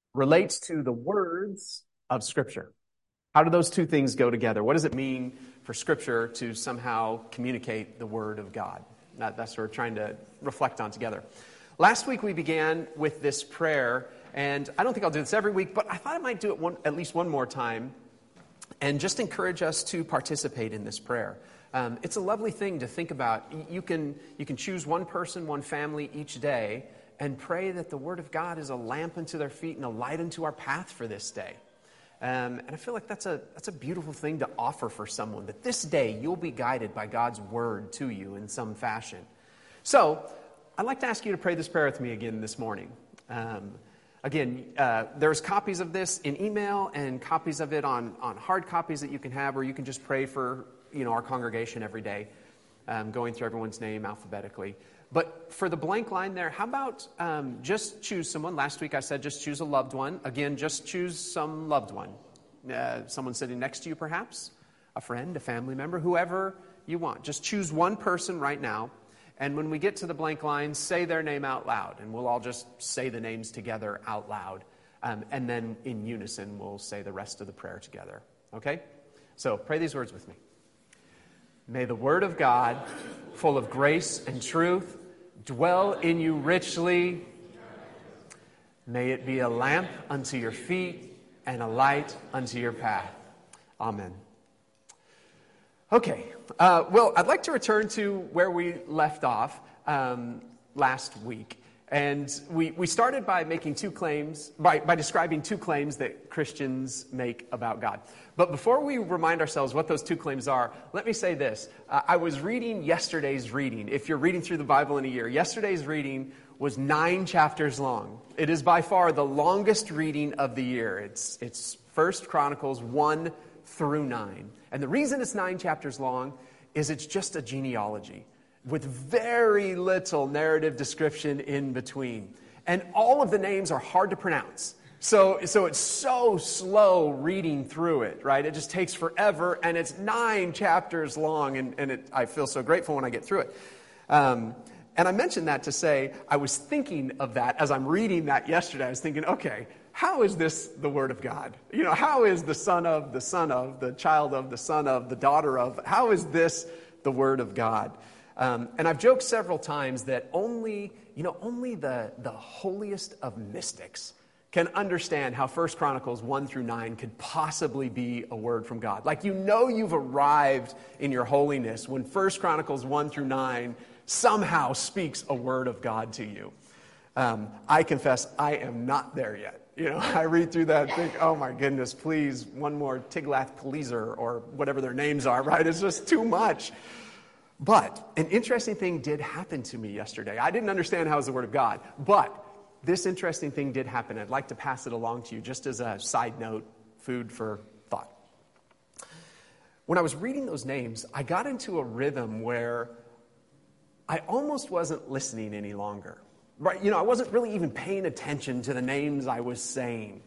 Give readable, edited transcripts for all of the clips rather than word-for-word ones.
relates to the words of Scripture. How do those two things go together? What does it mean for Scripture to somehow communicate the Word of God? That's what we're trying to reflect on together. Last week we began with this prayer, and I don't think I'll do this every week, but I thought I might do it at least one more time and just encourage us to participate in this prayer. It's a lovely thing to think about. You can choose one person, one family each day, and pray that the Word of God is a lamp unto their feet and a light unto our path for this day. And I feel like that's a beautiful thing to offer for someone, that this day you'll be guided by God's Word to you in some fashion. So, I'd like to ask you to pray this prayer with me again this morning. There's copies of this in email and copies of it on hard copies that you can have, or you can just pray for our congregation every day, going through everyone's name alphabetically. But for the blank line there, how about just choose someone? Last week I said just choose a loved one. Again, just choose some loved one. Someone sitting next to you perhaps, a friend, a family member, whoever you want. Just choose one person right now. And when we get to the blank line, say their name out loud. And we'll all just say the names together out loud. And then in unison, we'll say the rest of the prayer together. Okay? So pray these words with me. May the Word of God, full of grace and truth, dwell in you richly. May it be a lamp unto your feet and a light unto your path. Amen. Okay, I'd like to return to where we left off last week. And we started by making two claims, by describing two claims that Christians make about God. But before we remind ourselves what those two claims are, let me say this. I was reading yesterday's reading. If you're reading through the Bible in a year, yesterday's reading was 9 chapters long. It is by far the longest reading of the year. It's 1 Chronicles 1 through 9. And the reason it's 9 chapters long is it's just a genealogy with very little narrative description in between. And all of the names are hard to pronounce. So it's so slow reading through it, right? It just takes forever, and it's 9 chapters long, and I feel so grateful when I get through it. And I mentioned that to say, I was thinking of that as I'm reading that yesterday. I was thinking, okay, how is this the Word of God? How is the son of, the child of, the son of, the daughter of, how is this the Word of God? And I've joked several times that only the holiest of mystics can understand how 1 Chronicles 1 through 9 could possibly be a word from God. Like you've arrived in your holiness when 1 Chronicles 1 through 9 somehow speaks a word of God to you. I confess I am not there yet. I read through that and think, oh my goodness, please, one more Tiglath-Pileser or whatever their names are, right? It's just too much. But an interesting thing did happen to me yesterday. I didn't understand how it was the Word of God, but this interesting thing did happen. I'd like to pass it along to you just as a side note, food for thought. When I was reading those names, I got into a rhythm where I almost wasn't listening any longer. Right? I wasn't really even paying attention to the names I was saying.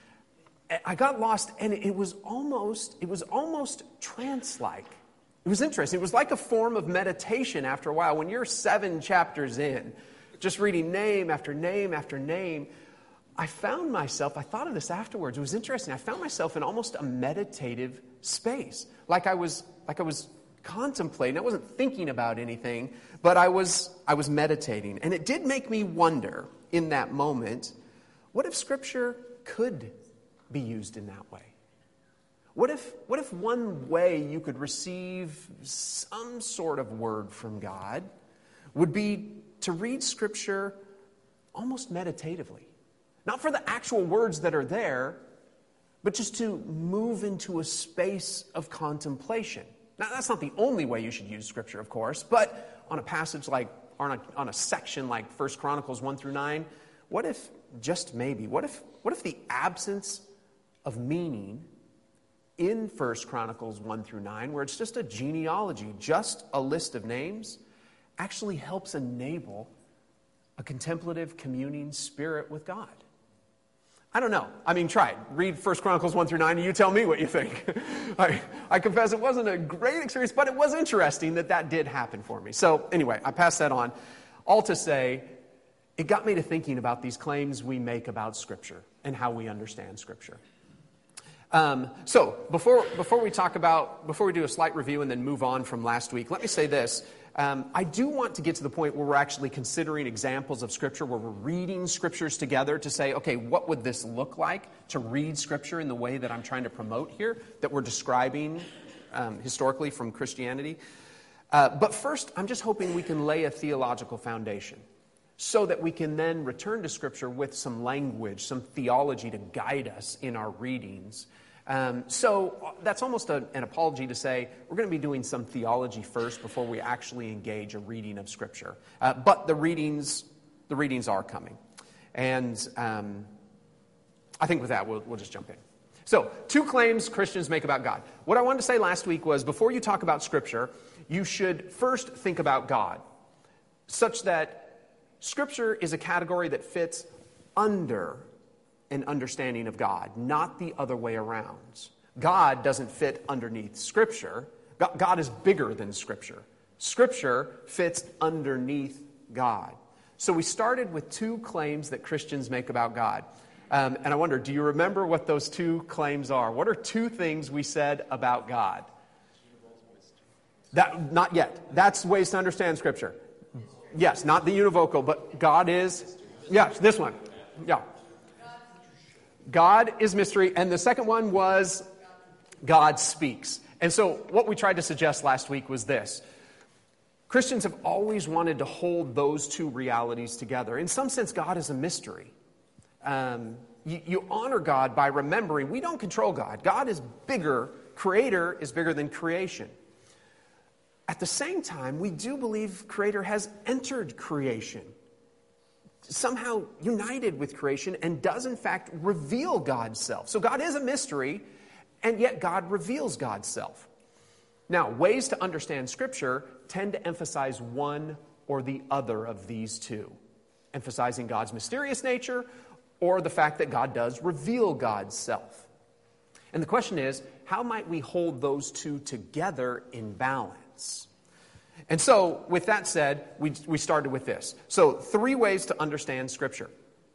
I got lost, and it was almost trance-like. It was interesting. It was like a form of meditation after a while. When you're 7 chapters in, just reading name after name after name, I found myself, I thought of this afterwards, it was interesting, I found myself in almost a meditative space. Like I was contemplating. I wasn't thinking about anything, but I was meditating. And it did make me wonder in that moment, what if Scripture could be used in that way? What if one way you could receive some sort of word from God would be to read Scripture almost meditatively? Not for the actual words that are there, but just to move into a space of contemplation. Now, that's not the only way you should use Scripture, of course, but on a passage like, or on a section like 1 Chronicles 1 through 9, what if, just maybe, what if the absence of meaning in 1 Chronicles 1 through 9, where it's just a genealogy, just a list of names, actually helps enable a contemplative communing spirit with God? I don't know. I mean, try it. Read 1 Chronicles 1 through 9 and you tell me what you think. I confess it wasn't a great experience, but it was interesting that did happen for me. So anyway, I pass that on. All to say, it got me to thinking about these claims we make about Scripture. and how we understand Scripture. So before we do a slight review and then move on from last week, let me say this. I do want to get to the point where we're actually considering examples of Scripture, where we're reading Scriptures together to say, okay, what would this look like to read Scripture in the way that I'm trying to promote here, that we're describing historically from Christianity. But first, I'm just hoping we can lay a theological foundation so that we can then return to Scripture with some language, some theology to guide us in our readings. So that's almost an apology to say we're going to be doing some theology first before we actually engage a reading of Scripture. But the readings are coming. And I think with that, we'll just jump in. So, 2 claims Christians make about God. What I wanted to say last week was before you talk about Scripture, you should first think about God, such that Scripture is a category that fits under an understanding of God, not the other way around. God doesn't fit underneath Scripture. God is bigger than Scripture. Scripture fits underneath God. So we started with 2 claims that Christians make about God. And I wonder, do you remember what those 2 claims are? What are 2 things we said about God? Not yet. That's ways to understand Scripture. Yes, not the univocal, but God is... Yes, this one. Yeah. God is mystery. And the second one was God speaks. And so what we tried to suggest last week was this. Christians have always wanted to hold those 2 realities together. In some sense, God is a mystery. You honor God by remembering we don't control God. God is bigger. Creator is bigger than creation. At the same time, we do believe Creator has entered creation, somehow united with creation, and does in fact reveal God's self. So God is a mystery, and yet God reveals God's self. Now, ways to understand Scripture tend to emphasize one or the other of these 2, emphasizing God's mysterious nature or the fact that God does reveal God's self. And the question is, how might we hold those 2 together in balance? And so, with that said, we started with this. So, 3 ways to understand Scripture.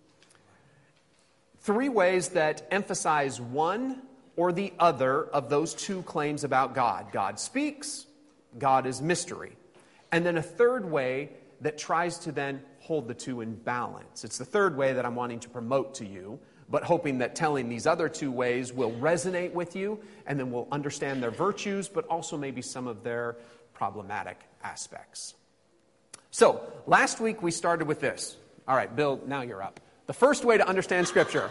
3 ways that emphasize one or the other of those 2 claims about God. God speaks, God is mystery. And then a third way that tries to then hold the 2 in balance. It's the third way that I'm wanting to promote to you, but hoping that telling these other 2 ways will resonate with you, and then we'll understand their virtues, but also maybe some of their problematic aspects. So, last week we started with this. All right, Bill, now you're up. The first way to understand Scripture.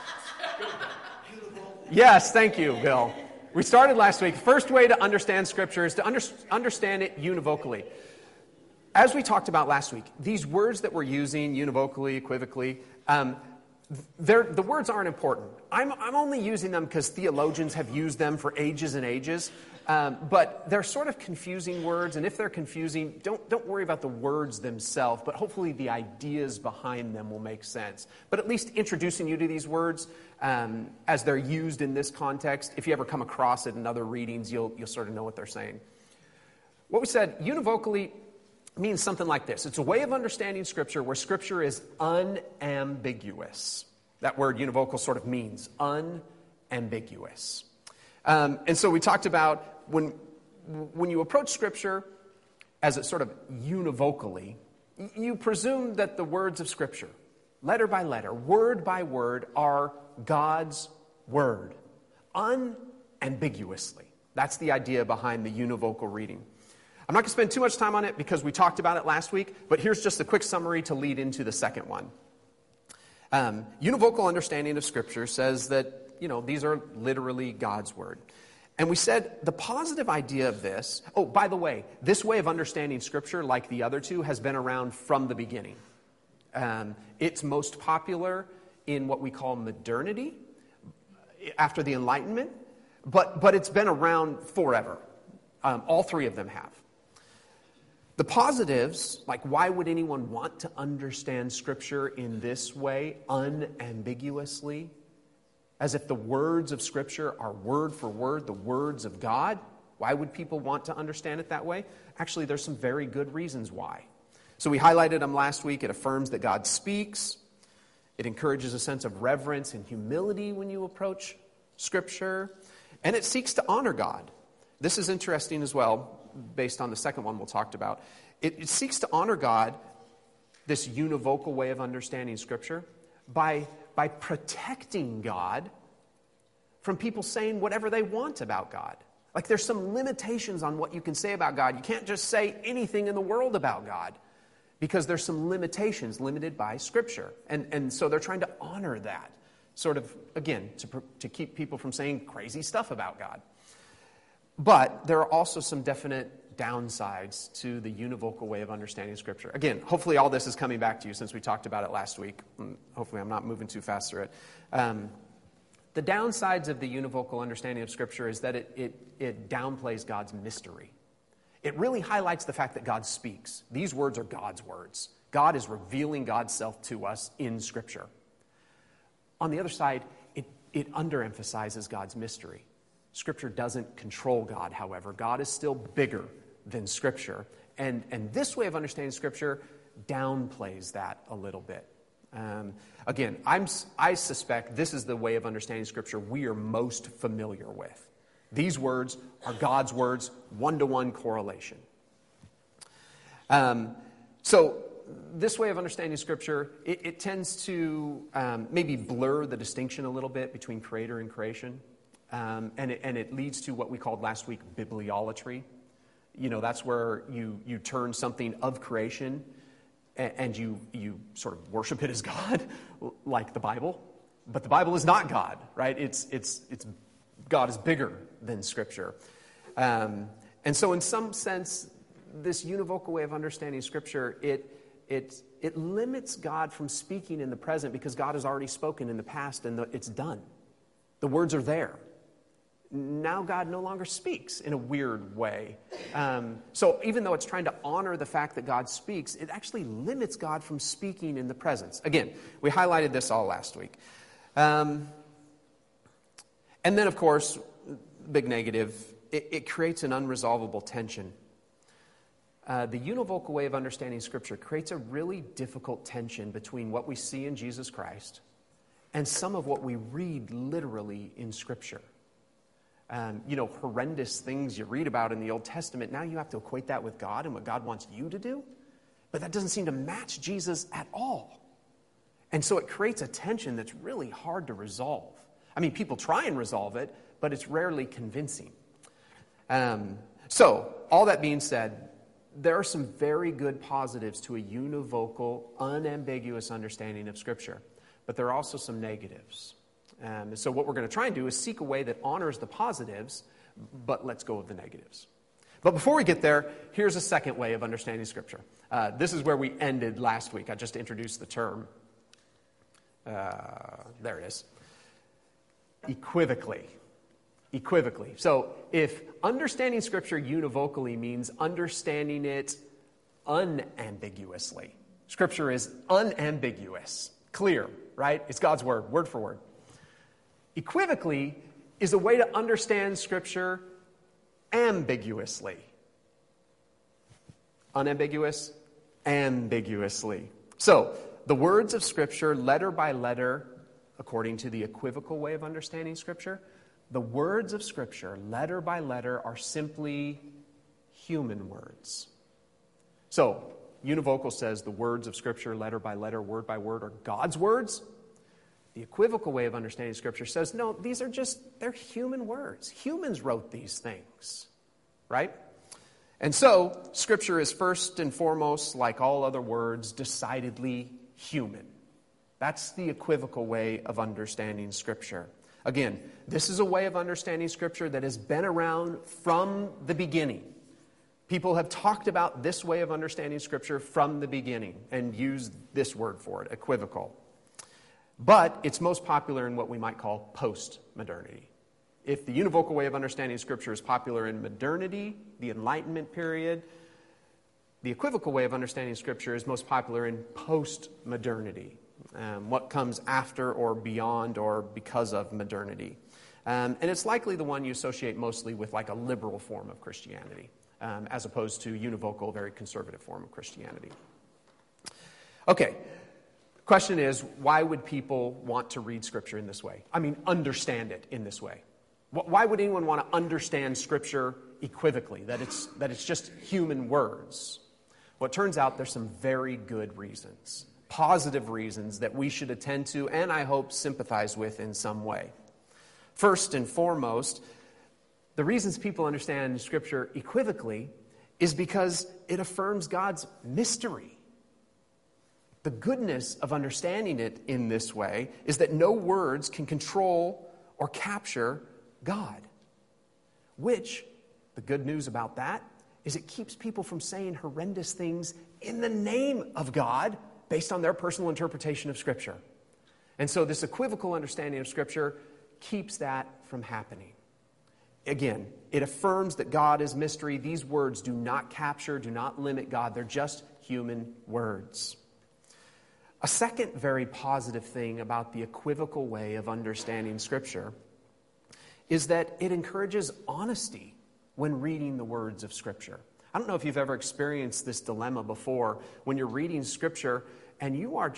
Yes, thank you, Bill. We started last week. First way to understand Scripture is to understand it univocally. As we talked about last week, these words that we're using univocally, equivocally, the words aren't important. I'm only using them because theologians have used them for ages and ages. But they're sort of confusing words, and if they're confusing, don't worry about the words themselves, but hopefully the ideas behind them will make sense. But at least introducing you to these words as they're used in this context, if you ever come across it in other readings, you'll sort of know what they're saying. What we said, univocally means something like this. It's a way of understanding Scripture where Scripture is unambiguous. That word univocal sort of means unambiguous. And so we talked about when you approach Scripture as it sort of univocally, you presume that the words of Scripture, letter by letter, word by word, are God's word, unambiguously. That's the idea behind the univocal reading. I'm not going to spend too much time on it because we talked about it last week, but here's just a quick summary to lead into the second one. Univocal understanding of Scripture says that, these are literally God's word. And we said the positive idea of this, oh, by the way, this way of understanding Scripture, like the other 2, has been around from the beginning. It's most popular in what we call modernity, after the Enlightenment, but it's been around forever. All 3 of them have. The positives, like why would anyone want to understand Scripture in this way, unambiguously, as if the words of Scripture are word for word the words of God? Why would people want to understand it that way? Actually, there's some very good reasons why. So we highlighted them last week. It affirms that God speaks. It encourages a sense of reverence and humility when you approach Scripture. And it seeks to honor God. This is interesting as well, based on the second one we'll talk about. It seeks to honor God, this univocal way of understanding Scripture, by protecting God from people saying whatever they want about God. Like there's some limitations on what you can say about God. You can't just say anything in the world about God because there's some limitations limited by Scripture. And so they're trying to honor that, sort of, again, to keep people from saying crazy stuff about God. But there are also some definite downsides to the univocal way of understanding Scripture. Again, hopefully all this is coming back to you since we talked about it last week. Hopefully I'm not moving too fast through it. The downsides of the univocal understanding of Scripture is that it downplays God's mystery. It really highlights the fact that God speaks. These words are God's words. God is revealing God's self to us in Scripture. On the other side, it underemphasizes God's mystery. Scripture doesn't control God, however. God is still bigger than Scripture. And this way of understanding Scripture downplays that a little bit. Again, I suspect this is the way of understanding Scripture we are most familiar with. These words are God's words, one-to-one correlation. So this way of understanding Scripture, it tends to maybe blur the distinction a little bit between creator and creation. And it leads to what we called last week bibliolatry. You know, that's where you turn something of creation and you sort of worship it as God, like the Bible. But the Bible is not God, right? It's God is bigger than Scripture. And so in some sense, this univocal way of understanding Scripture, it limits God from speaking in the present because God has already spoken in the past and it's done. The words are there. Now God no longer speaks in a weird way. So even though it's trying to honor the fact that God speaks, it actually limits God from speaking in the presence. Again, we highlighted this all last week. And then, of course, big negative, it creates an unresolvable tension. The univocal way of understanding Scripture creates a really difficult tension between what we see in Jesus Christ and some of what we read literally in Scripture. Horrendous things you read about in the Old Testament, now you have to equate that with God and what God wants you to do. But that doesn't seem to match Jesus at all. And so it creates a tension that's really hard to resolve. I mean, people try and resolve it, but it's rarely convincing. So, all that being said, there are some very good positives to a univocal, unambiguous understanding of Scripture. But there are also some negatives. So what we're going to try and do is seek a way that honors the positives, but lets go of the negatives. But before we get there, here's a second way of understanding Scripture. This is where we ended last week. I just introduced the term. There it is. Equivocally. So if understanding Scripture univocally means understanding it unambiguously, Scripture is unambiguous, clear, right? It's God's word, word for word. Equivocally is a way to understand Scripture ambiguously. Unambiguous, ambiguously. So, the words of Scripture, letter by letter, according to the equivocal way of understanding Scripture, the words of Scripture, letter by letter, are simply human words. So, univocal says the words of Scripture, letter by letter, word by word, are God's words. The equivocal way of understanding Scripture says, no, they're human words. Humans wrote these things, right? And so, Scripture is first and foremost, like all other words, decidedly human. That's the equivocal way of understanding Scripture. Again, this is a way of understanding Scripture that has been around from the beginning. People have talked about this way of understanding Scripture from the beginning and used this word for it, equivocal. But it's most popular in what we might call post-modernity. If the univocal way of understanding Scripture is popular in modernity, the Enlightenment period, the equivocal way of understanding Scripture is most popular in post-modernity, what comes after or beyond or because of modernity. And it's likely the one you associate mostly with like a liberal form of Christianity, as opposed to univocal, very conservative form of Christianity. Okay. Question is, why would people want to read Scripture in this way? I mean, understand it in this way. Why would anyone want to understand Scripture equivocally, that it's just human words? Well, it turns out there's some very good reasons, positive reasons that we should attend to and, I hope, sympathize with in some way. First and foremost, the reasons people understand Scripture equivocally is because it affirms God's mystery. The goodness of understanding it in this way is that no words can control or capture God, which, the good news about that, is it keeps people from saying horrendous things in the name of God based on their personal interpretation of Scripture. And so this equivocal understanding of Scripture keeps that from happening. Again, it affirms that God is mystery. These words do not capture, do not limit God. They're just human words. A second very positive thing about the equivocal way of understanding Scripture is that it encourages honesty when reading the words of Scripture. I don't know if you've ever experienced this dilemma before when you're reading Scripture and you're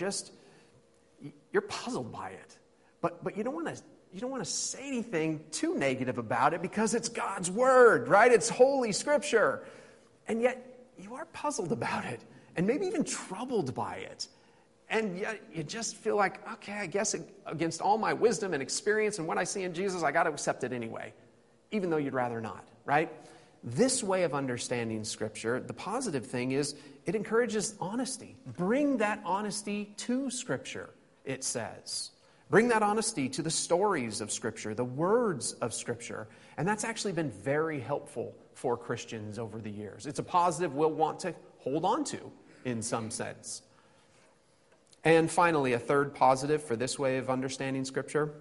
puzzled by it, but you don't want to say anything too negative about it because it's God's Word, right? It's Holy Scripture. And yet you are puzzled about it and maybe even troubled by it. And yet you just feel like, okay, I guess against all my wisdom and experience and what I see in Jesus, I got to accept it anyway, even though you'd rather not, right? This way of understanding Scripture, the positive thing is it encourages honesty. Bring that honesty to Scripture, it says. Bring that honesty to the stories of Scripture, the words of Scripture. And that's actually been very helpful for Christians over the years. It's a positive we'll want to hold on to in some sense. And finally, a third positive for this way of understanding Scripture.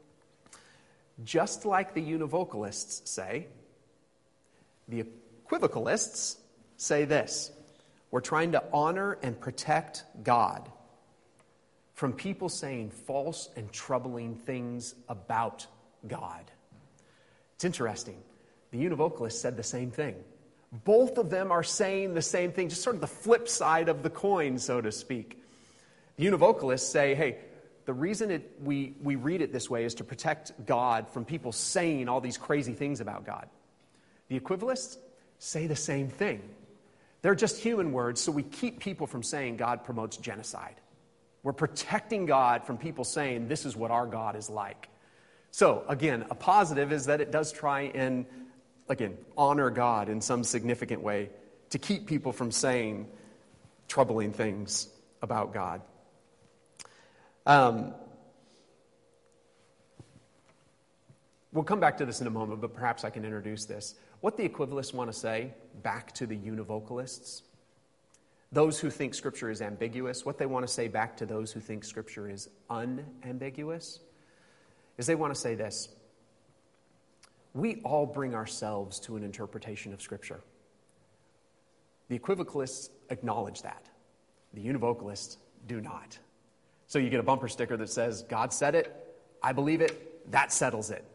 Just like the univocalists say, the equivocalists say this: we're trying to honor and protect God from people saying false and troubling things about God. It's interesting. The univocalists said the same thing. Both of them are saying the same thing, just sort of the flip side of the coin, so to speak. The univocalists say, hey, the reason we read it this way is to protect God from people saying all these crazy things about God. The equivalists say the same thing. They're just human words, so we keep people from saying God promotes genocide. We're protecting God from people saying this is what our God is like. So, again, a positive is that it does try and, again, honor God in some significant way to keep people from saying troubling things about God. We'll come back to this in a moment, but perhaps I can introduce this. What the equivalists want to say back to the univocalists, those who think Scripture is ambiguous, what they want to say back to those who think Scripture is unambiguous, is they want to say this: we all bring ourselves to an interpretation of Scripture. The equivocalists acknowledge that. The univocalists do not. So you get a bumper sticker that says, God said it, I believe it, that settles it.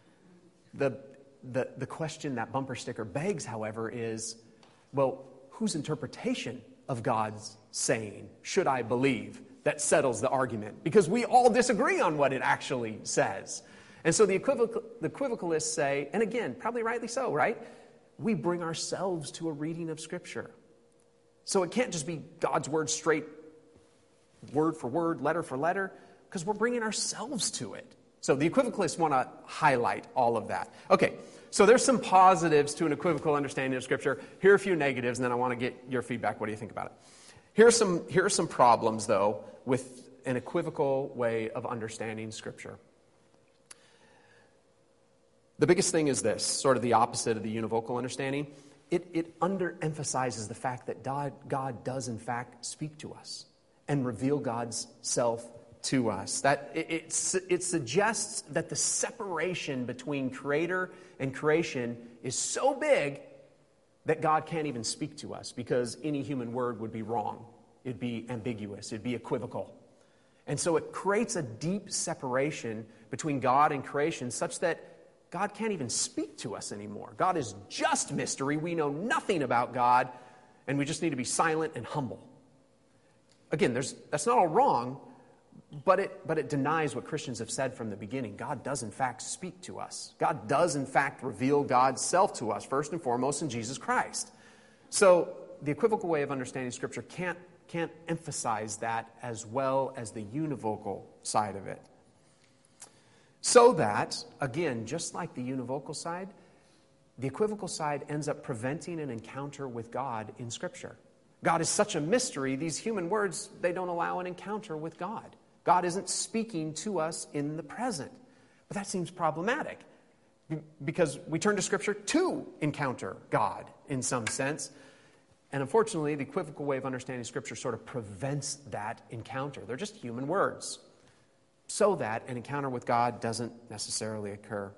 The question that bumper sticker begs, however, is, well, whose interpretation of God's saying should I believe that settles the argument? Because we all disagree on what it actually says. And so the equivocalists say, and again, probably rightly so, right? We bring ourselves to a reading of Scripture. So it can't just be God's word straight, word for word, letter for letter, because we're bringing ourselves to it. So the equivocalists want to highlight all of that. Okay, so there's some positives to an equivocal understanding of Scripture. Here are a few negatives, and then I want to get your feedback. What do you think about it? Here are some problems, though, with an equivocal way of understanding Scripture. The biggest thing is this, sort of the opposite of the univocal understanding. It underemphasizes the fact that God does, in fact, speak to us and reveal God's self to us. That it suggests that the separation between creator and creation is so big that God can't even speak to us because any human word would be wrong. It'd be ambiguous. It'd be equivocal. And so it creates a deep separation between God and creation such that God can't even speak to us anymore. God is just mystery. We know nothing about God, and we just need to be silent and humble. Again, that's not all wrong, But it denies what Christians have said from the beginning. God does, in fact, speak to us. God does, in fact, reveal God's self to us, first and foremost in Jesus Christ. So the equivocal way of understanding Scripture can't emphasize that as well as the univocal side of it. So that, again, just like the univocal side, the equivocal side ends up preventing an encounter with God in Scripture. God is such a mystery, these human words, they don't allow an encounter with God. God isn't speaking to us in the present. But that seems problematic because we turn to Scripture to encounter God in some sense. And unfortunately, the equivocal way of understanding Scripture sort of prevents that encounter. They're just human words, so that an encounter with God doesn't necessarily occur.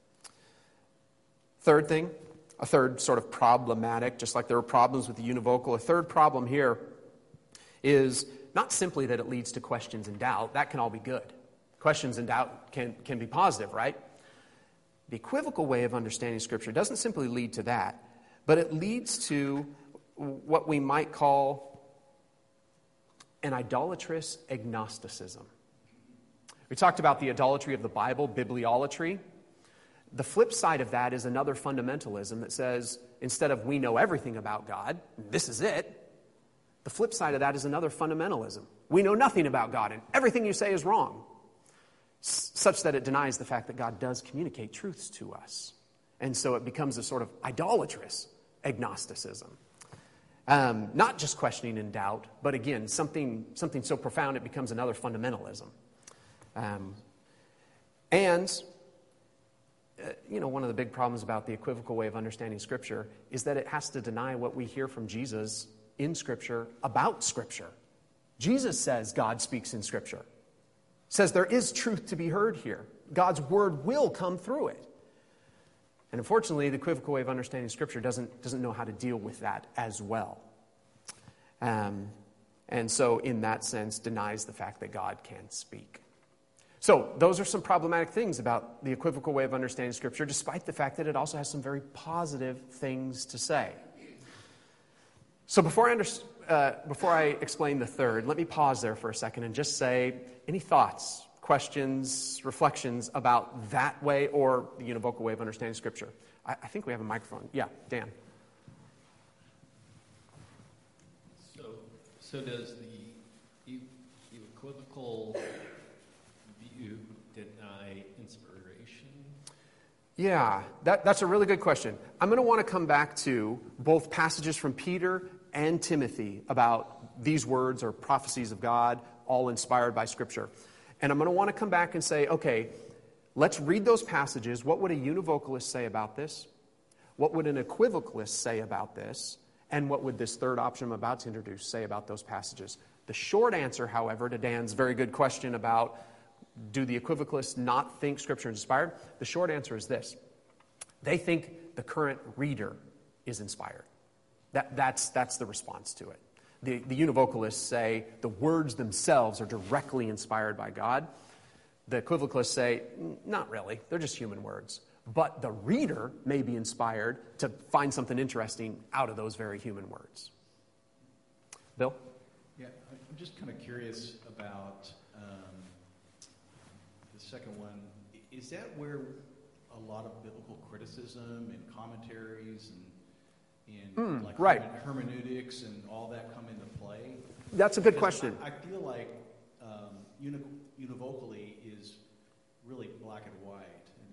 Third thing, a third sort of problematic, just like there were problems with the univocal, a third problem here is not simply that it leads to questions and doubt. That can all be good. Questions and doubt can be positive, right? The equivocal way of understanding Scripture doesn't simply lead to that, but it leads to what we might call an idolatrous agnosticism. We talked about the idolatry of the Bible, bibliolatry. The flip side of that is another fundamentalism that says, instead of we know everything about God, this is it, the flip side of that is another fundamentalism. We know nothing about God, and everything you say is wrong, such that it denies the fact that God does communicate truths to us. And so it becomes a sort of idolatrous agnosticism. Not just questioning and doubt, but again, something so profound it becomes another fundamentalism. One of the big problems about the equivocal way of understanding Scripture is that it has to deny what we hear from Jesus in Scripture about Scripture. Jesus says God speaks in Scripture. Says there is truth to be heard here. God's word will come through it. And unfortunately, the equivocal way of understanding Scripture doesn't know how to deal with that as well. And so in that sense, denies the fact that God can speak. So those are some problematic things about the equivocal way of understanding Scripture, despite the fact that it also has some very positive things to say. So before I explain the third, let me pause there for a second and just say, any thoughts, questions, reflections about that way or the univocal way of understanding Scripture? I think we have a microphone. Yeah, Dan. So does the equivocal view deny inspiration? Yeah, that's a really good question. I'm going to want to come back to both passages from Peter and Timothy about these words or prophecies of God, all inspired by Scripture. And I'm going to want to come back and say, okay, let's read those passages. What would a univocalist say about this? What would an equivocalist say about this? And what would this third option I'm about to introduce say about those passages? The short answer, however, to Dan's very good question about do the equivocalists not think Scripture is inspired? The short answer is this. They think the current reader is inspired. That's the response to it. The univocalists say the words themselves are directly inspired by God. The equivocalists say, not really. They're just human words. But the reader may be inspired to find something interesting out of those very human words. Bill? Yeah, I'm just kind of curious about the second one. Is that where a lot of biblical criticism and commentaries and right. hermeneutics and all that come into play? That's a good question. I feel like univocally is really black and white.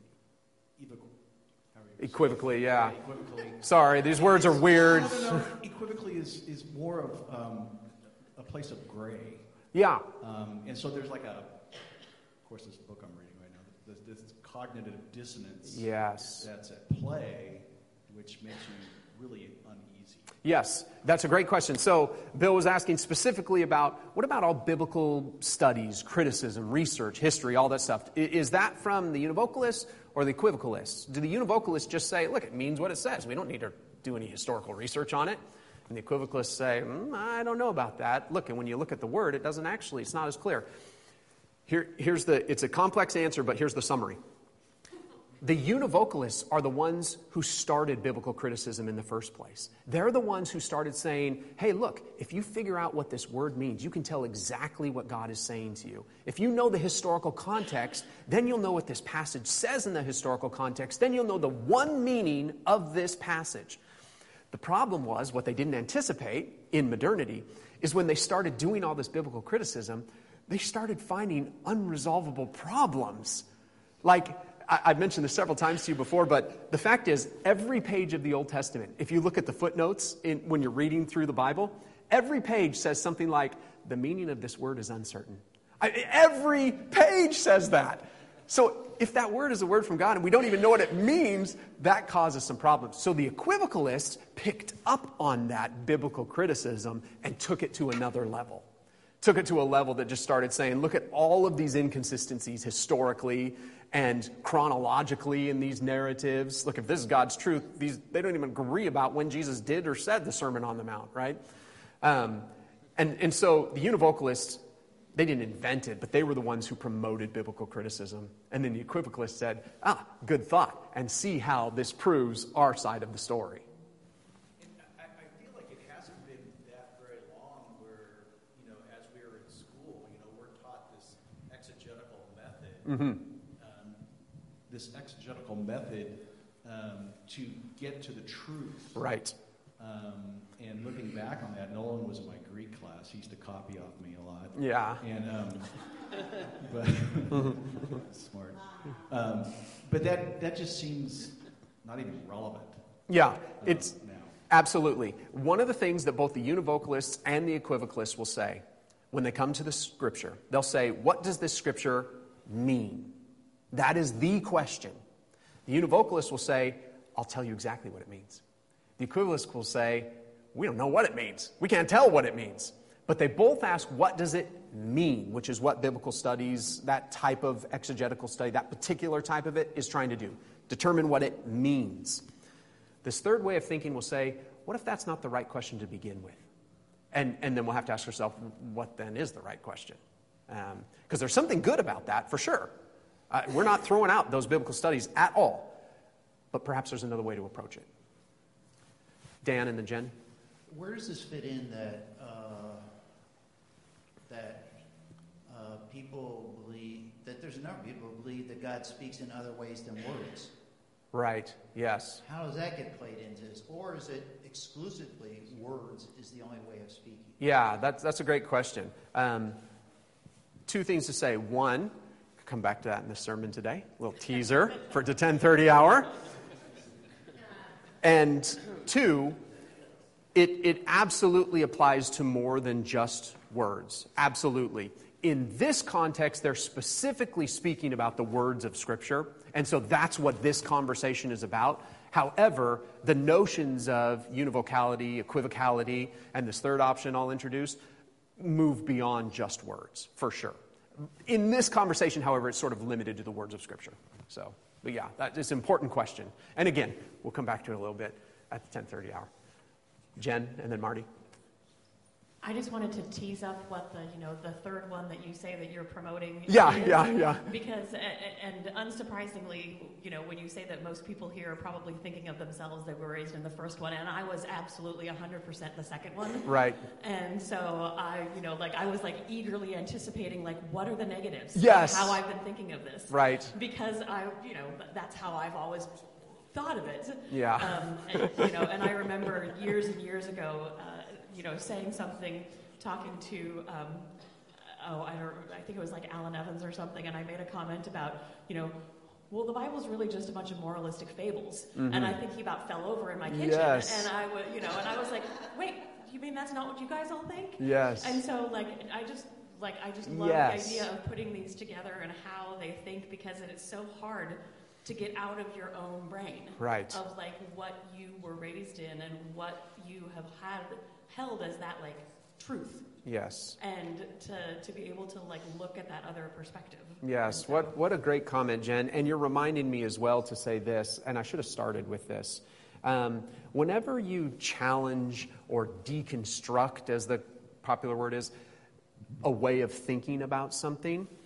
Equivocally, yeah. Equivocally. Sorry, these words are weird. No. Equivocally is more of a place of gray. Yeah. And so there's of course, this book I'm reading right now, this cognitive dissonance yes. that's at play, which makes you really uneasy. Yes, that's a great question. So Bill was asking specifically about, what about all biblical studies, criticism, research, history, all that stuff? Is that from the univocalists or the equivocalists? Do the univocalists just say, look, it means what it says. We don't need to do any historical research on it. And the equivocalists say, I don't know about that. Look, and when you look at the word, it's not as clear. It's a complex answer, but here's the summary. The univocalists are the ones who started biblical criticism in the first place. They're the ones who started saying, hey, look, if you figure out what this word means, you can tell exactly what God is saying to you. If you know the historical context, then you'll know what this passage says in the historical context. Then you'll know the one meaning of this passage. The problem was, what they didn't anticipate in modernity, is when they started doing all this biblical criticism, they started finding unresolvable problems. Like, I've mentioned this several times to you before, but the fact is, every page of the Old Testament, if you look at the footnotes when you're reading through the Bible, every page says something like, the meaning of this word is uncertain. Every page says that. So if that word is a word from God and we don't even know what it means, that causes some problems. So the equivocalists picked up on that biblical criticism and took it to another level. Took it to a level that just started saying, look at all of these inconsistencies historically and chronologically in these narratives. Look, if this is God's truth, they don't even agree about when Jesus did or said the Sermon on the Mount, right? And so the univocalists, they didn't invent it, but they were the ones who promoted biblical criticism. And then the equivocalists said, good thought, and see how this proves our side of the story. I feel like it hasn't been that very long where, as we were in school, we're taught this exegetical method. Mm-hmm. This exegetical method to get to the truth. Right. And looking back on that, Nolan was in my Greek class. He used to copy off me a lot. Yeah. And but smart. But that just seems not even relevant. Yeah, it's now. Absolutely. One of the things that both the univocalists and the equivocalists will say when they come to the Scripture, they'll say, what does this Scripture mean? That is the question. The univocalists will say, I'll tell you exactly what it means. The equivocalists will say, we don't know what it means. We can't tell what it means. But they both ask, what does it mean? Which is what biblical studies, that type of exegetical study, that particular type of it, is trying to do. Determine what it means. This third way of thinking will say, what if that's not the right question to begin with? And then we'll have to ask ourselves, what then is the right question? Because there's something good about that, for sure. We're not throwing out those biblical studies at all. But perhaps there's another way to approach it. Dan and then Jen? Where does this fit in that people believe that there's a number of people who believe that God speaks in other ways than words? Right, yes. How does that get played into this? Or is it exclusively words is the only way of speaking? Yeah, that's a great question. Two things to say. One, come back to that in the sermon today. A little teaser for the 10:30 hour. And two, it absolutely applies to more than just words. Absolutely. In this context, they're specifically speaking about the words of Scripture. And so that's what this conversation is about. However, the notions of univocality, equivocality, and this third option I'll introduce move beyond just words, for sure. In this conversation, however, it's sort of limited to the words of Scripture. So, but yeah, that is an important question. And again, we'll come back to it a little bit at the 10:30 hour. Jen, and then Marty. I just wanted to tease up what the third one that you say that you're promoting Yeah. Because, and unsurprisingly, when you say that most people here are probably thinking of themselves, they were raised in the first one, and I was absolutely 100% the second one. Right. And so I was eagerly anticipating, what are the negatives? Yes. How I've been thinking of this. Right. Because that's how I've always thought of it. Yeah. And I remember years and years ago, saying something, talking to, I think it was Alan Evans or something, and I made a comment about, well, the Bible's really just a bunch of moralistic fables. Mm-hmm. And I think he about fell over in my kitchen. Yes. And I was like, wait, you mean that's not what you guys all think? Yes. And so, I just love Yes. the idea of putting these together and how they think, because it is so hard to get out of your own brain. Right. Of what you were raised in and what you have held as that truth. Yes. And to be able to look at that other perspective. Yes. What a great comment, Jen. And you're reminding me as well to say this, and I should have started with this. Whenever you challenge or deconstruct, as the popular word is, a way of thinking about something,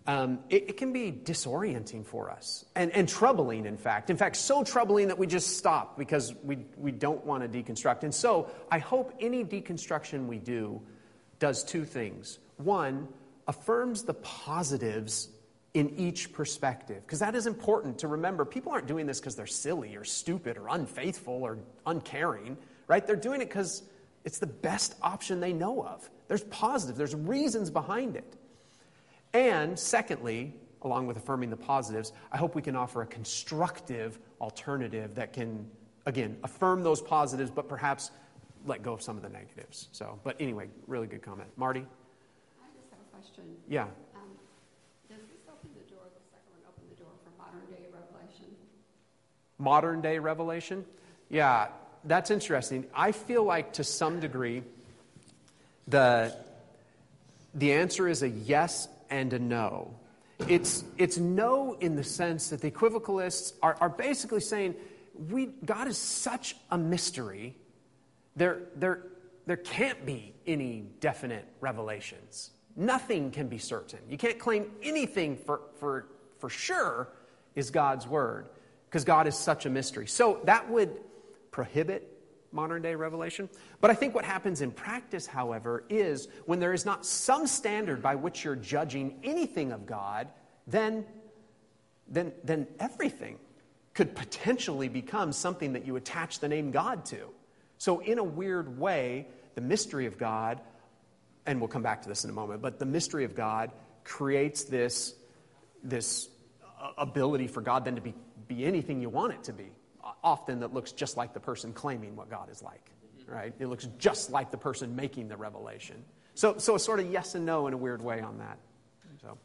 it can be disorienting for us and troubling, in fact. In fact, so troubling that we just stop because we don't want to deconstruct. And so I hope any deconstruction we do does two things. One, affirms the positives in each perspective, because that is important to remember. People aren't doing this because they're silly or stupid or unfaithful or uncaring, right? They're doing it because it's the best option they know of. There's positives. There's reasons behind it. And secondly, along with affirming the positives, I hope we can offer a constructive alternative that can, again, affirm those positives, but perhaps let go of some of the negatives. So, but anyway, really good comment. Marty? I just have a question. Yeah. Does this open the door, the second one, open the door for modern-day revelation? Modern-day revelation? Yeah, that's interesting. I feel like to some degree, the answer is a yes and a no. It's no in the sense that the equivocalists are basically saying, God is such a mystery, there can't be any definite revelations. Nothing can be certain. You can't claim anything for sure is God's word, because God is such a mystery. So that would prohibit modern-day revelation. But I think what happens in practice, however, is when there is not some standard by which you're judging anything of God, then everything could potentially become something that you attach the name God to. So in a weird way, the mystery of God, and we'll come back to this in a moment, but the mystery of God creates this ability for God then to be anything you want it to be. Often that looks just like the person claiming what God is like, right? It looks just like the person making the revelation. So it's sort of yes and no in a weird way on that. So,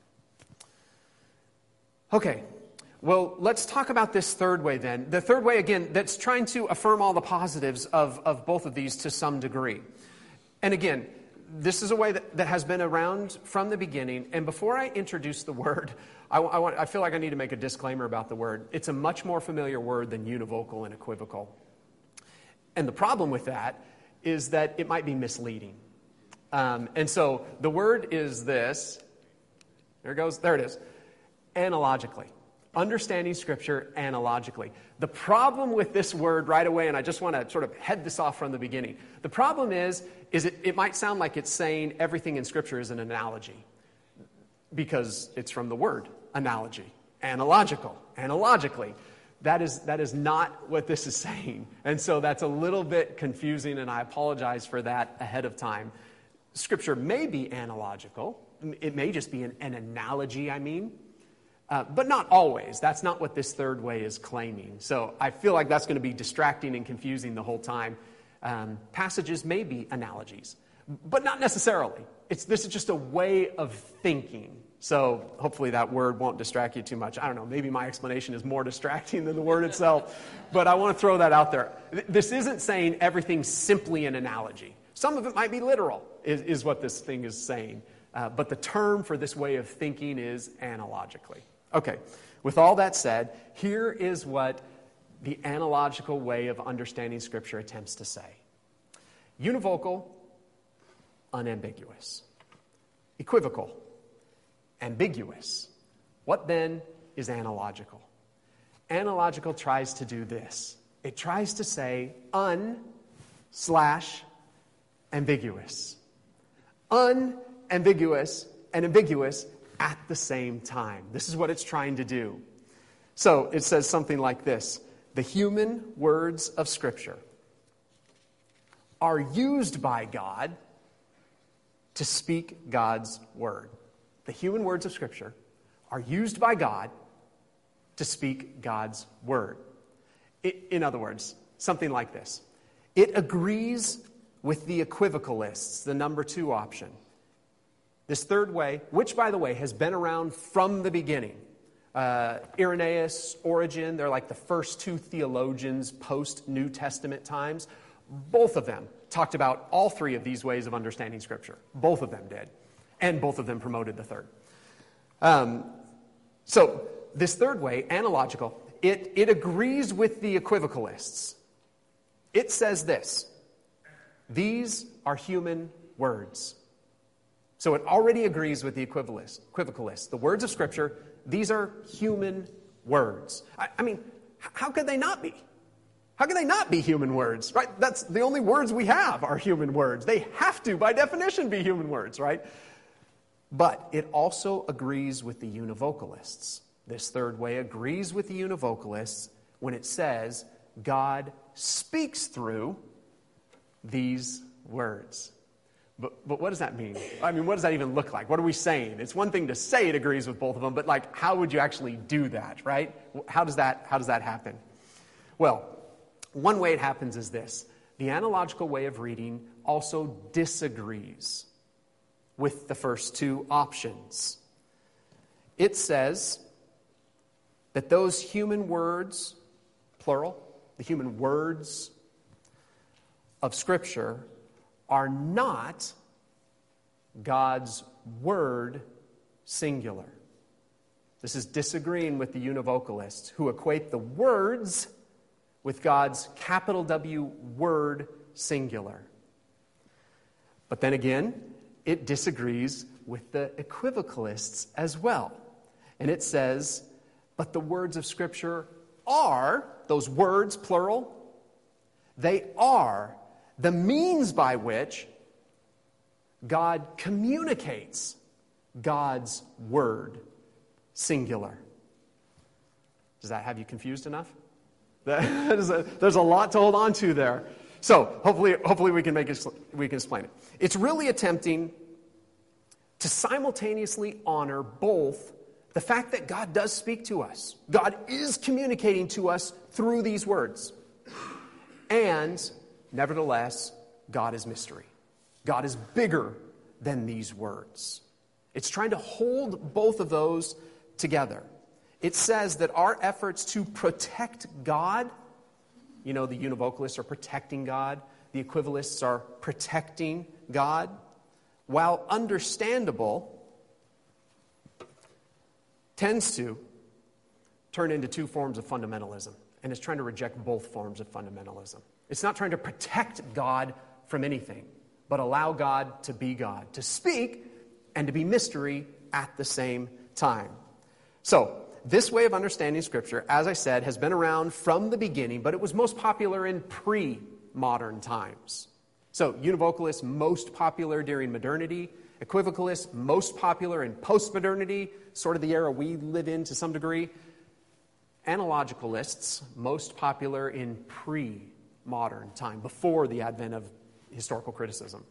okay. Well, let's talk about this third way then. The third way, again, that's trying to affirm all the positives of both of these to some degree. And again, this is a way that has been around from the beginning. And before I introduce the word, I feel like I need to make a disclaimer about the word. It's a much more familiar word than univocal and equivocal. And the problem with that is that it might be misleading. And so the word is this. There it goes. There it is. Analogically. Understanding Scripture analogically. The problem with this word right away, and I just want to sort of head this off from the beginning. The problem is it might sound like it's saying everything in Scripture is an analogy because it's from the word analogy, analogical, analogically. That is not what this is saying. And so that's a little bit confusing, and I apologize for that ahead of time. Scripture may be analogical. It may just be an analogy, but not always. That's not what this third way is claiming. So I feel like that's going to be distracting and confusing the whole time. Passages may be analogies, but not necessarily. This is just a way of thinking. So hopefully that word won't distract you too much. I don't know, maybe my explanation is more distracting than the word itself, but I want to throw that out there. This isn't saying everything's simply an analogy. Some of it might be literal, is what this thing is saying. But the term for this way of thinking is analogically. Okay, with all that said, here is what the analogical way of understanding Scripture attempts to say. Univocal, unambiguous. Equivocal, ambiguous. What then is analogical? Analogical tries to do this. It tries to say un/ambiguous. Unambiguous and ambiguous at the same time. This is what it's trying to do. So it says something like this. The human words of Scripture are used by God to speak God's word. The human words of Scripture are used by God to speak God's word. In other words, something like this. It agrees with the equivocalists, the number 2 option. This third way, which, by the way, has been around from the beginning. Irenaeus, Origen, they're like the first 2 theologians post-New Testament times. Both of them talked about all 3 of these ways of understanding Scripture. Both of them did. And both of them promoted the third. So this third way, analogical, it agrees with the equivocalists. It says this: these are human words. So it already agrees with the equivocalists. The words of Scripture, these are human words. I mean, how could they not be? How can they not be human words, right? That's the only words we have are human words. They have to, by definition, be human words, right? But it also agrees with the univocalists. This third way agrees with the univocalists when it says God speaks through these words. But what does that mean? I mean, what does that even look like? What are we saying? It's one thing to say it agrees with both of them, but like, how would you actually do that, right? How does that happen? Well, one way it happens is this. The analogical way of reading also disagrees with the first two options. It says that those human words, plural, the human words of Scripture are not God's word, singular. This is disagreeing with the univocalists who equate the words with God's capital W word, singular. But then again, it disagrees with the equivocalists as well. And it says, but the words of Scripture are, those words, plural, they are the means by which God communicates God's word, singular. Does that have you confused enough? There's a lot to hold on to there. So hopefully we can explain it. It's really attempting to simultaneously honor both the fact that God does speak to us. God is communicating to us through these words. And nevertheless, God is mystery. God is bigger than these words. It's trying to hold both of those together. It says that our efforts to protect God, you know, the univocalists are protecting God, the equivocalists are protecting God, while understandable, tends to turn into two forms of fundamentalism. And it's trying to reject both forms of fundamentalism. It's not trying to protect God from anything, but allow God to be God, to speak and to be mystery at the same time. So, this way of understanding Scripture, as I said, has been around from the beginning, but it was most popular in pre-modern times. So, univocalists, most popular during modernity. Equivocalists, most popular in post-modernity, sort of the era we live in to some degree. Analogicalists, most popular in pre-modern time, before the advent of historical criticism.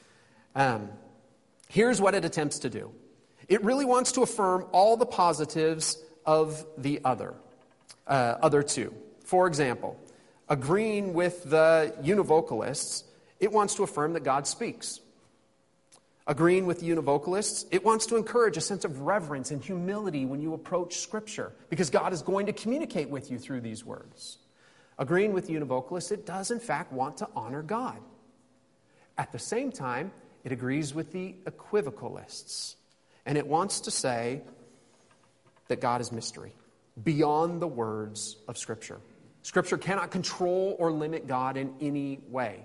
Here's what it attempts to do. It really wants to affirm all the positives of the other two. For example, agreeing with the univocalists, it wants to affirm that God speaks. Agreeing with the univocalists, it wants to encourage a sense of reverence and humility when you approach Scripture, because God is going to communicate with you through these words. Agreeing with the univocalists, it does in fact want to honor God. At the same time, it agrees with the equivocalists, and it wants to say that God is mystery, beyond the words of Scripture. Scripture cannot control or limit God in any way.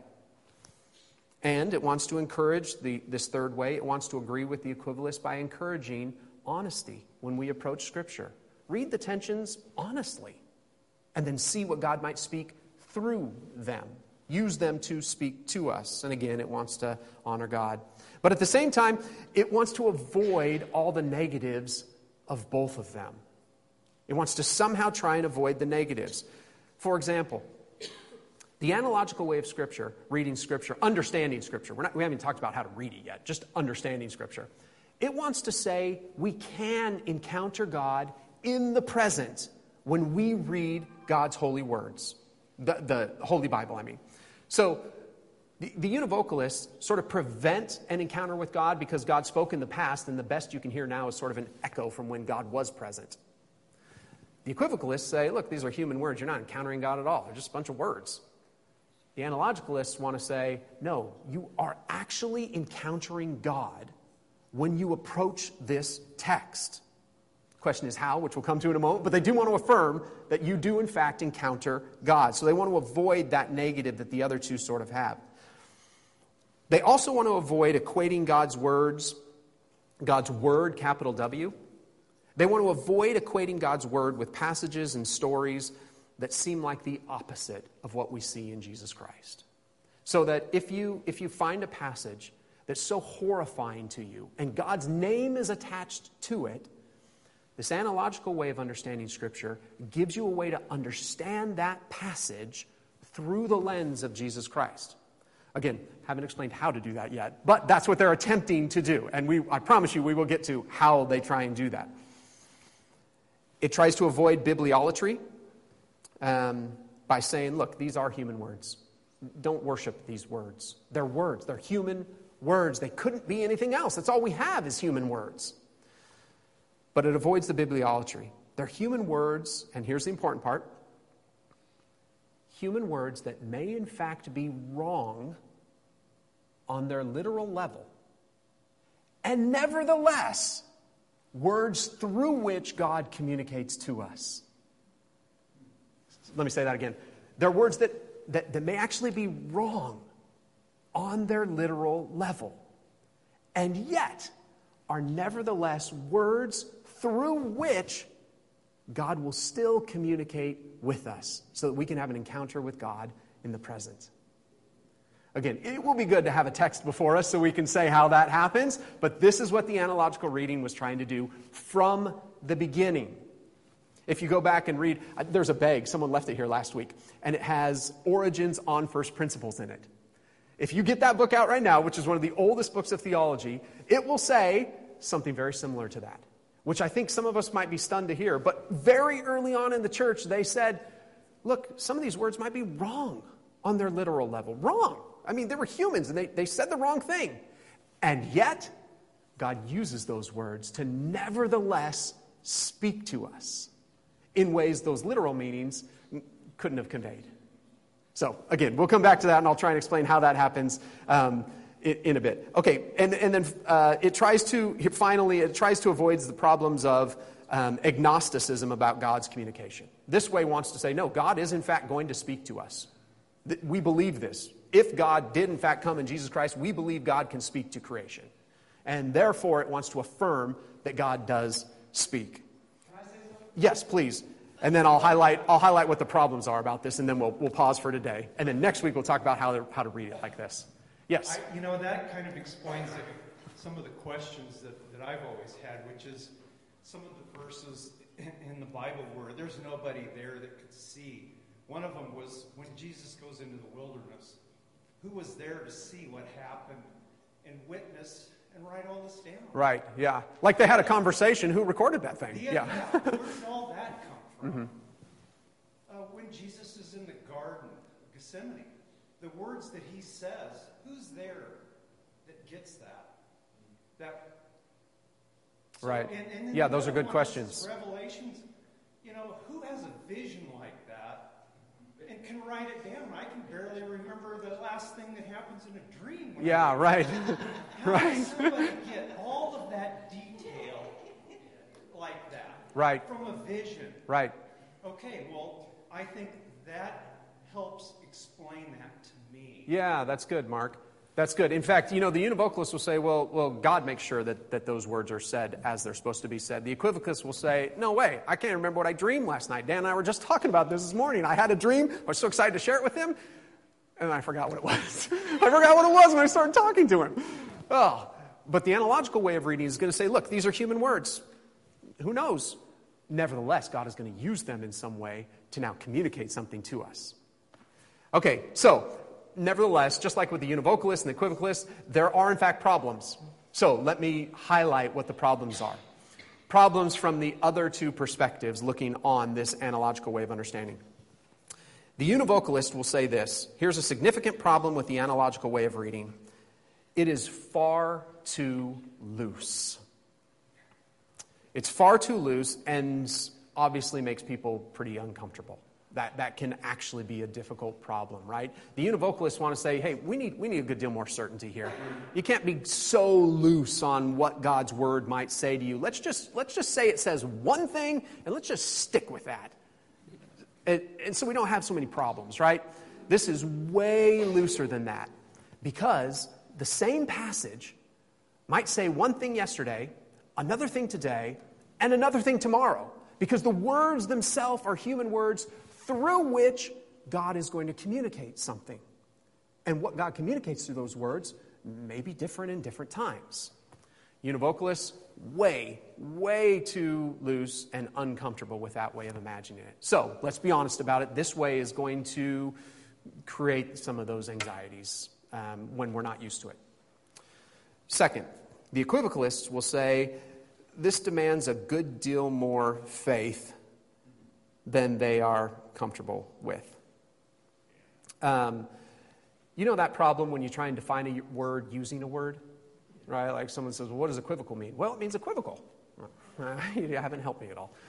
And it wants to encourage this third way. It wants to agree with the equivocalists by encouraging honesty when we approach Scripture. Read the tensions honestly, and then see what God might speak through them. Use them to speak to us. And again, it wants to honor God. But at the same time, it wants to avoid all the negatives of both of them. It wants to somehow try and avoid the negatives. For example, the analogical way of Scripture, reading Scripture, understanding Scripture. We haven't even talked about how to read it yet, just understanding Scripture. It wants to say we can encounter God in the present when we read God's holy words, the Holy Bible, I mean. So the univocalists sort of prevent an encounter with God because God spoke in the past, and the best you can hear now is sort of an echo from when God was present. The equivocalists say, look, these are human words. You're not encountering God at all. They're just a bunch of words. The analogicalists want to say, no, you are actually encountering God when you approach this text. The question is how, which we'll come to in a moment, but they do want to affirm that you do in fact encounter God. So they want to avoid that negative that the other two sort of have. They also want to avoid equating God's words God's Word, capital W. They want to avoid equating God's Word with passages and stories that seem like the opposite of what we see in Jesus Christ. So that if you find a passage that's so horrifying to you and God's name is attached to it, this analogical way of understanding Scripture gives you a way to understand that passage through the lens of Jesus Christ. Again, haven't explained how to do that yet, but that's what they're attempting to do. And I promise you we will get to how they try and do that. It tries to avoid bibliolatry by saying, look, these are human words. Don't worship these words. They're words. They're human words. They couldn't be anything else. That's all we have is human words. But it avoids the bibliolatry. They're human words, and here's the important part. Human words that may in fact be wrong on their literal level, and nevertheless, words through which God communicates to us. Let me say that again. They're words that may actually be wrong on their literal level, and yet are nevertheless words through which God will still communicate with us so that we can have an encounter with God in the present. Again, it will be good to have a text before us so we can say how that happens, but this is what the analogical reading was trying to do from the beginning. If you go back and read, there's a bag, someone left it here last week, and it has Origins on First Principles in it. If you get that book out right now, which is one of the oldest books of theology, it will say something very similar to that, which I think some of us might be stunned to hear. But very early on in the church, they said, look, some of these words might be wrong on their literal level. Wrong. I mean, they were humans, and they said the wrong thing. And yet, God uses those words to nevertheless speak to us in ways those literal meanings couldn't have conveyed. So, again, we'll come back to that, and I'll try and explain how that happens in a bit. Okay, and then it tries to avoid the problems of agnosticism about God's communication. This way wants to say, no, God is in fact going to speak to us. We believe this. If God did in fact come in Jesus Christ, we believe God can speak to creation. And therefore it wants to affirm that God does speak. Can I say something? Yes, please. And then I'll highlight what the problems are about this, and then we'll pause for today. And then next week we'll talk about how to read it like this. Yes? That kind of explains some of the questions that I've always had, which is some of the verses in the Bible where there's nobody there that could see. One of them was when Jesus goes into the wilderness. Who was there to see what happened and witness and write all this down? Right, yeah. Like they had a conversation. Who recorded that thing? Yeah. Where did all that come from? Mm-hmm. When Jesus is in the Garden of Gethsemane, the words that he says, who's there that gets that? So, right. And yeah, those are good questions. Revelations, who has a vision like that and can write it down? I can barely remember the last thing that happens in a dream. Yeah, right. How right. does somebody get all of that detail like that? Right. From a vision. Right. Okay, well, I think that helps explain that to me. Yeah, that's good, Mark. That's good. In fact, the univocalists will say, well, God makes sure that those words are said as they're supposed to be said. The equivocalists will say, no way, I can't remember what I dreamed last night. Dan and I were just talking about this morning. I had a dream. I was so excited to share it with him, and I forgot what it was. I forgot what it was when I started talking to him. Oh, but the analogical way of reading is going to say, look, these are human words. Who knows? Nevertheless, God is going to use them in some way to now communicate something to us. Okay, so nevertheless, just like with the univocalists and the equivocalists, there are in fact problems. So let me highlight what the problems are. Problems from the other two perspectives looking on this analogical way of understanding. The univocalist will say this. Here's a significant problem with the analogical way of reading. It is far too loose. It's far too loose and obviously makes people pretty uncomfortable. That can actually be a difficult problem, right? The univocalists want to say, hey, we need a good deal more certainty here. You can't be so loose on what God's word might say to you. Let's just say it says one thing, and let's just stick with that. And so we don't have so many problems, right? This is way looser than that, because the same passage might say one thing yesterday, another thing today, and another thing tomorrow, because the words themselves are human words through which God is going to communicate something. And what God communicates through those words may be different in different times. Univocalists, way too loose and uncomfortable with that way of imagining it. So, let's be honest about it. This way is going to create some of those anxieties when we're not used to it. Second, the equivocalists will say, this demands a good deal more faith than they are comfortable with. You know that problem when you try and define a word using a word? Right? Like someone says, well, what does equivocal mean? Well, it means equivocal. You haven't helped me at all.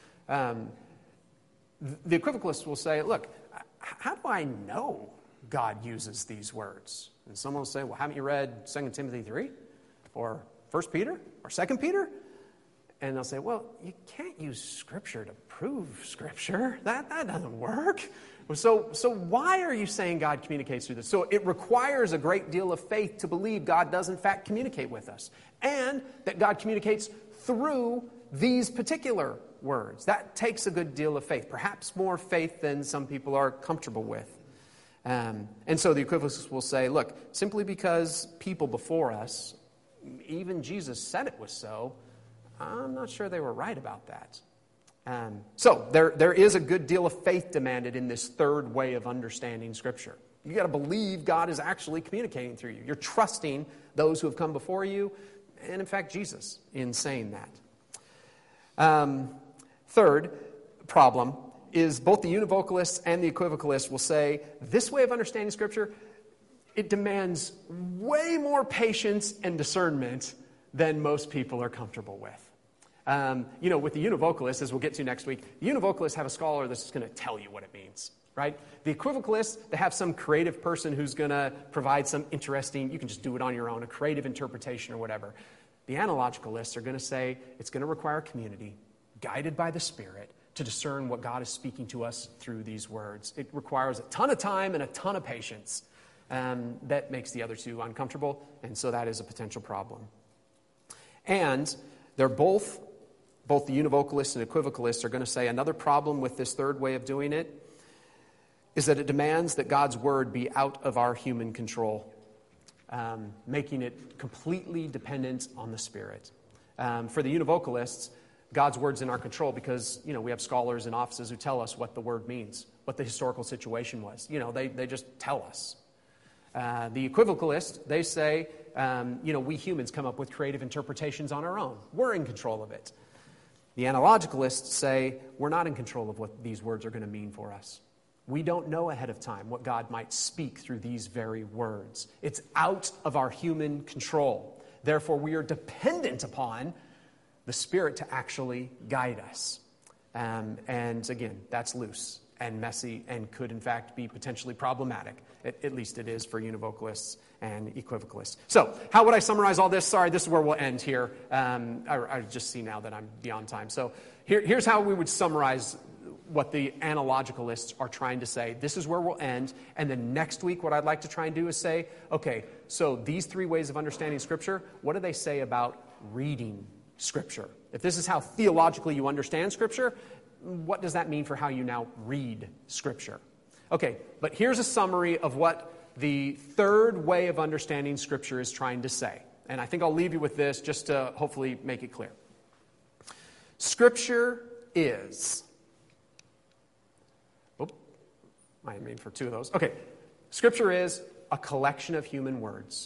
The equivocalists will say, look, how do I know God uses these words? And someone will say, well, haven't you read 2 Timothy 3? Or 1 Peter? Or 2 Peter? And they'll say, well, you can't use Scripture to prove Scripture. That doesn't work. So why are you saying God communicates through this? So it requires a great deal of faith to believe God does in fact communicate with us. And that God communicates through these particular words. That takes a good deal of faith. Perhaps more faith than some people are comfortable with. And so the equivocalists will say, look, simply because people before us, even Jesus said it was so, I'm not sure they were right about that. So there is a good deal of faith demanded in this third way of understanding Scripture. You've got to believe God is actually communicating through you. You're trusting those who have come before you, and in fact Jesus, in saying that. Third problem is both the univocalists and the equivocalists will say this way of understanding Scripture, it demands way more patience and discernment than most people are comfortable with. With the univocalists, as we'll get to next week, the univocalists have a scholar that's just going to tell you what it means, right? The equivocalists, they have some creative person who's going to provide some interesting, you can just do it on your own, a creative interpretation or whatever. The analogicalists are going to say it's going to require community, guided by the Spirit, to discern what God is speaking to us through these words. It requires a ton of time and a ton of patience. That makes the other two uncomfortable, and so that is a potential problem. And they're both the univocalists and equivocalists are going to say another problem with this third way of doing it is that it demands that God's word be out of our human control, making it completely dependent on the Spirit. For the univocalists, God's word's in our control because, we have scholars in offices who tell us what the word means, what the historical situation was. They just tell us. The equivocalists, they say, we humans come up with creative interpretations on our own. We're in control of it. The analogicalists say, we're not in control of what these words are going to mean for us. We don't know ahead of time what God might speak through these very words. It's out of our human control. Therefore, we are dependent upon the Spirit to actually guide us. And again, that's loose and messy and could, in fact, be potentially problematic. At least it is for univocalists and equivocalists. So, how would I summarize all this? Sorry, this is where we'll end here. I just see now that I'm beyond time. So, here's how we would summarize what the analogicalists are trying to say. This is where we'll end. And then next week, what I'd like to try and do is say, okay, so these three ways of understanding Scripture, what do they say about reading Scripture? If this is how theologically you understand Scripture, what does that mean for how you now read Scripture? Okay, but here's a summary of what the third way of understanding Scripture is trying to say. And I think I'll leave you with this just to hopefully make it clear. Scripture is... I mean for two of those. Okay, Scripture is a collection of human words.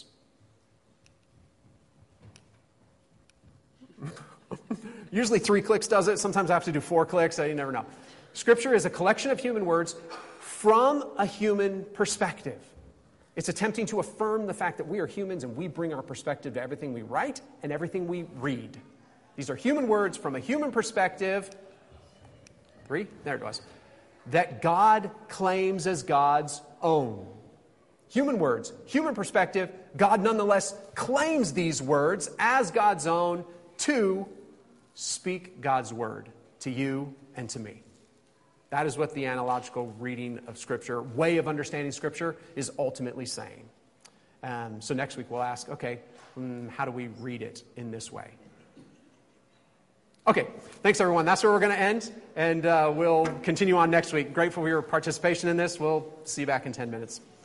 Usually 3 clicks does it. Sometimes I have to do 4 clicks. You never know. Scripture is a collection of human words from a human perspective. It's attempting to affirm the fact that we are humans and we bring our perspective to everything we write and everything we read. These are human words from a human perspective. 3? There it goes. That God claims as God's own. Human words, human perspective. God nonetheless claims these words as God's own to speak God's word to you and to me. That is what the analogical reading of Scripture, way of understanding Scripture, is ultimately saying. So next week we'll ask, okay, how do we read it in this way? Okay, thanks everyone. That's where we're going to end, and we'll continue on next week. Grateful for your participation in this. We'll see you back in 10 minutes.